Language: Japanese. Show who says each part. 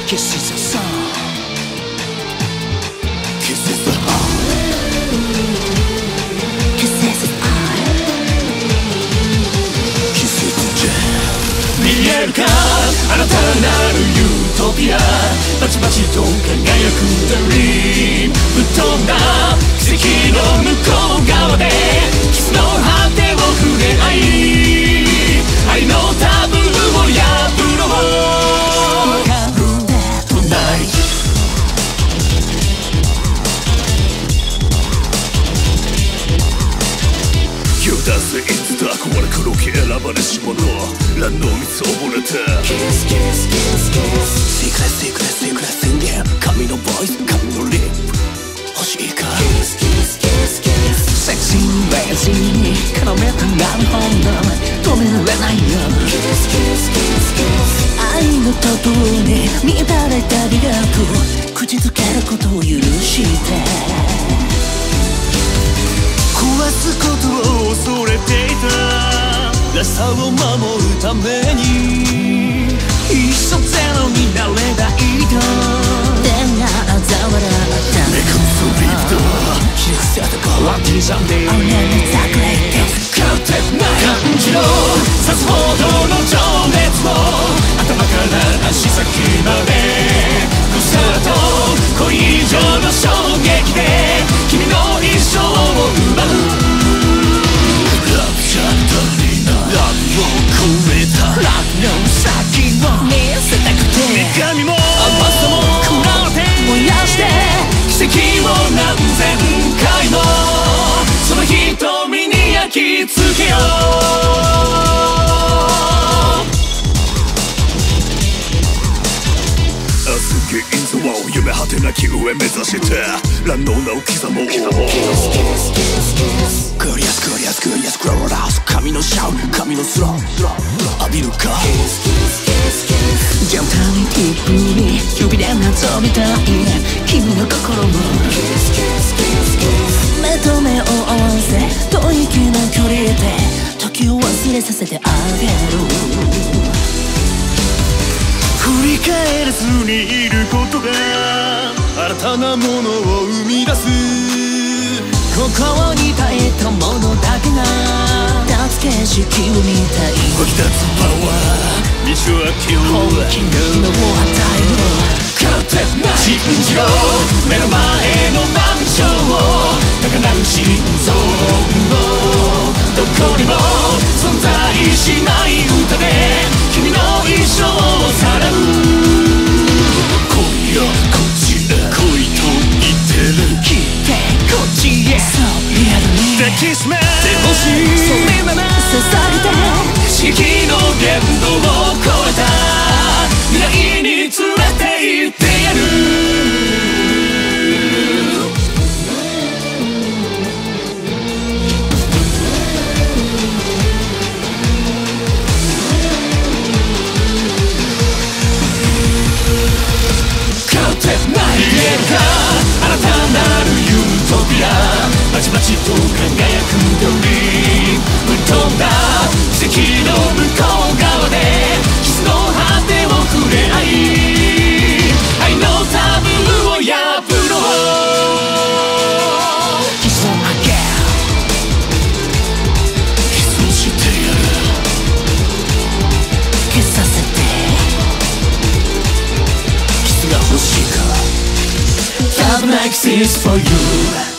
Speaker 1: Kiss is a song. Kiss is the heart. Kiss is the eye. Kiss is the jam. 見えるかあなたなるユートピア。バチバチと輝く Dream。 ぶっ飛んだ奇跡の向こう側でキスの果てを触れ合い、愛のタブーを破ろう。出せいつだ壊れ黒き選ばれし者乱の蜜溺れて Kiss Kiss Kiss Kiss Secret Secret Secret Singing 神のボイス神のリップ欲しいか Kiss Kiss Kiss Kiss Sexy レイジーに絡めたなる本能止められないよ Kiss Kiss Kiss Kiss 愛のタブーに見られた美学口づけることを許して壊すことを恐れていたらしさを守るために一緒ゼロになればいいと手が嘲笑ったネクストリフトひくせたコワンティジャンディ俺のザクレイテス勝てない感じろ刺すほどの情熱を頭から足先まで腐ると恋以上の衝撃で君の一生を奪うラブじゃ足りないラブを超えたラブの先を見せたくて女神も甘さも食らって燃やして奇跡を何千回もその瞳に焼き付けよう夢果てなき上目指して乱の名を刻もうクリアスクリアスクリアスクローラース神のシャウ神のスロー浴びるかジャンターにティップに指でなぞみたい君の心も目と目を合わせ遠い気の距離で時を忘れさせてあげる振り返らずにいることが新たなものを生み出す心に耐えたものだけが懐かしきを見たい湧き立つパワー道を開けよう本気のを与えろ勝てない信じろ目の前の難所を高鳴る心臓をどこにも存在しない歌で君の一生をさらう今夜こっちへ来いと言ってる来てこっちへそうリアルに抱きしめてほしいそのまま捧げて四季の限度を超えた未来に連れて行ってやるあなたなるユートピアバチバチと輝くドリームぶっ飛んだ奇跡の向こう側でキスの果てを触れ合い愛のタブーを破ろうキスをあげキスをしてやるキスさせてキスが欲しいかLove like this for you